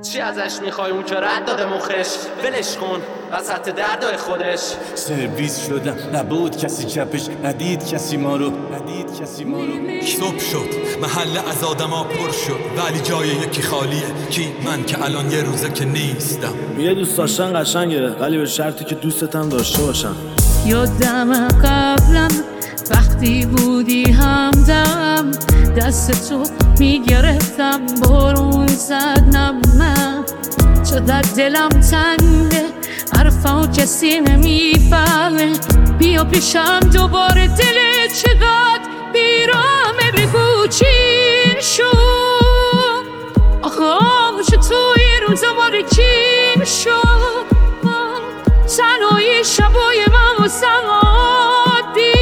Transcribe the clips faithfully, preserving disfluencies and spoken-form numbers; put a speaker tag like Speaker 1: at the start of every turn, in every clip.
Speaker 1: چی ازش میخوای اون که رد داده مخش؟ ولش کن وسط دردای خودش.
Speaker 2: سرویس شدم نبود کسی چپش، ندید کسی ما رو، ندید کسی ما رو.
Speaker 3: صبح شد محله از آدما پر شد، ولی جای یکی خالیه. کی؟ من که الان یه روزه که نیستم.
Speaker 4: یه دوست داشتن قشنگه، ولی به شرطی که دوستتم داشته باشم.
Speaker 5: یادم قبلا وقتی بودی همدم، دست تو میگرفتم بارون زدم. من چقدر دلم تنگه، حرفا کسی نمیفهمه. بیا پیشم دوباره، دل چقدر بیرامه. بگو چی شد آخه توی روز دوباره چی شد؟ تنهایی شبای من و سوادی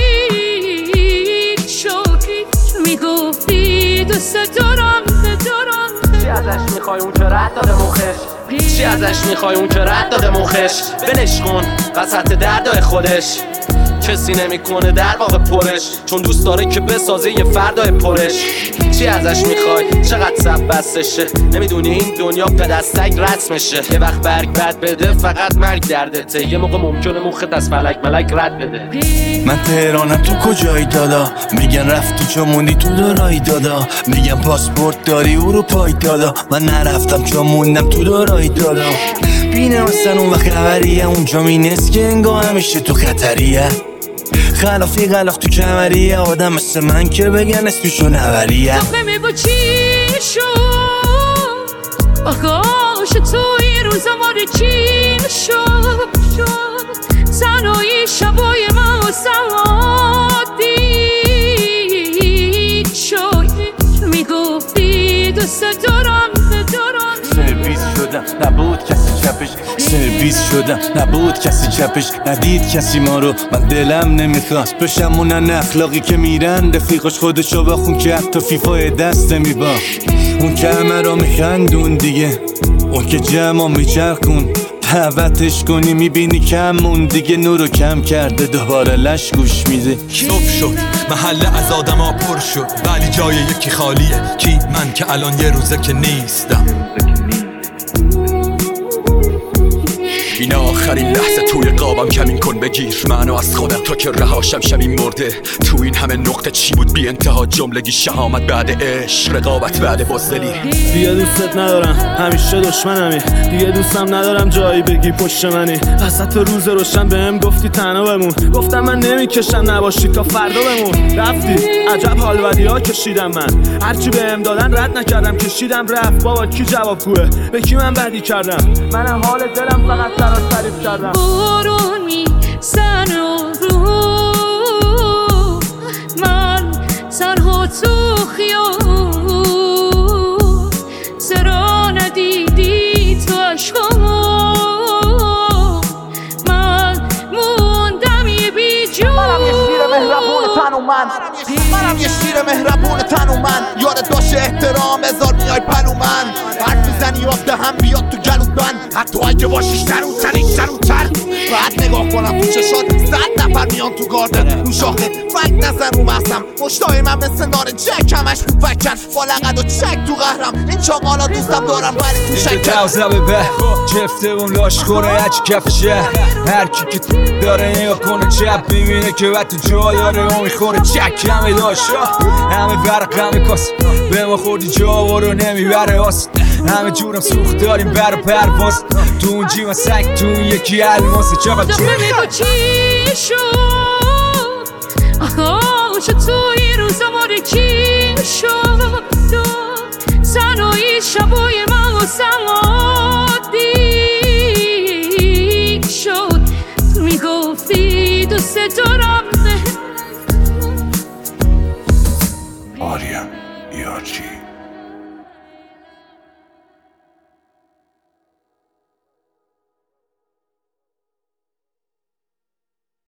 Speaker 5: شد. میگفتی دوست دارم دارم.
Speaker 1: چی ازش میخوای اون که رد داده مخش؟ چی ازش میخوای اون که رد داده مخش؟ ولش کن وسط دردای خودش. کسی نمیکنه در واقع پرش، چون دوست داره که بسازه یه فردای پرش. چی ازش میخوای؟ چقدر سب بستشه؟ نمیدونی این دنیا پدستک رسمشه. یه وقت برگ بد بده فقط مرگ دردته. یه موقع ممکنه مخت از فلک ملک رد بده.
Speaker 2: من تهرانم تو کجایی دادا؟ میگن رفتی چون موندی تو دارایی دادا. میگن پاسپورت داری اروپایی دادا. من نرفتم چون موندم تو دارایی دادا. بینه اصلا اون وقت خبریه، اونجا مینست که انگاه همیشه تو خطریه. خلافی غلاق تو کمریه، آدم مثل من که بگن اسمشو نوریه.
Speaker 5: آخه میگو چی شد آخاش توی روزا ماره چی شد؟ تنهایی شبای من و سوادی شد. میگفتی دوست دارم دارم.
Speaker 2: سرویس شدم نبود کسی چپش، سرویس شدم نبود کسی چپش. ندید کسی ما رو، من دلم نمیخواست بشم اونن اخلاقی که میرن رفیقش خودشو بخون که حتی فیفای دست نمیبا. اون که همه رو میخندون دیگه، اون که جمع میچرخون. دعوتش کنی میبینی کمون دیگه، نورو کم کرده دوباره لش گوش میده.
Speaker 3: صبح شد محله از آدما پر شد، ولی جای یکی خالیه. کی؟ من که الان یه روزه که نیستم. این آخرین لحظه توی قابم، کمین کن بگیر منو از خودم تا که رهاشم شمین مرده. تو این همه نقطه چی بود بی انتها جملگی؟ شهامت بعد عشق، رقابت بعد بزدلی.
Speaker 4: دیگه دوستت ندارم همیشه دشمنمی، دیگه دوستم ندارم جایی بگی پشت منی. وسط روز روشن بهم گفتی تنها بمون، گفتم من نمیکشم نباشی تا فردا بمون. رفتی عجب حال بدی ها کشیدم من، هرچی بهم دادن رد نکردم کشیدم رفت. بابا کی جوابگوه؟ به کی من بدی کردم؟ من حال دلم فقط برات تعریف کردم.
Speaker 5: بارون میزن رو من تنها تو خیابون، چرا ندیدی تو عشقامو؟ من موندم یه بیجون.
Speaker 6: منم یه شیر مهربون تنومند، منم یه شیر مهربون تنومند. یادت باشه احترام هزار میای پلومند. حرف میزنی آفته هم بیاد تو گلوت بند، حتی اگه باشی شروتر شروتر. بعد نگاه کنم تو چشات صد نفر میان تو گاردن رو شاخه. فکر نزن رو مستم مشتای من مثل نار جک، همش میفکر با لقد و چک تو قهرم. این چاقالا دوستم دارم ولی تو شکر.
Speaker 7: تازه به به جفته اون لاشخوره هچ کفشه. هر کی که داره نگاه کنه چپ میبینه که وقت تو جا داره و میخوره چک. همه داشتا همه برق همه کاس، به ما خوردی جا رو نمیبره آس. همه جورم سوخت داریم بر و پرواز، تو اون جیوان سک تو اون یکی الماسه. چقدر
Speaker 5: چه میگو چی شد آخاش توی روزا ماره چی شد؟ تنهایی شبای من و سوادی شد. میگفتی دوست دارم.
Speaker 2: آریا یارچی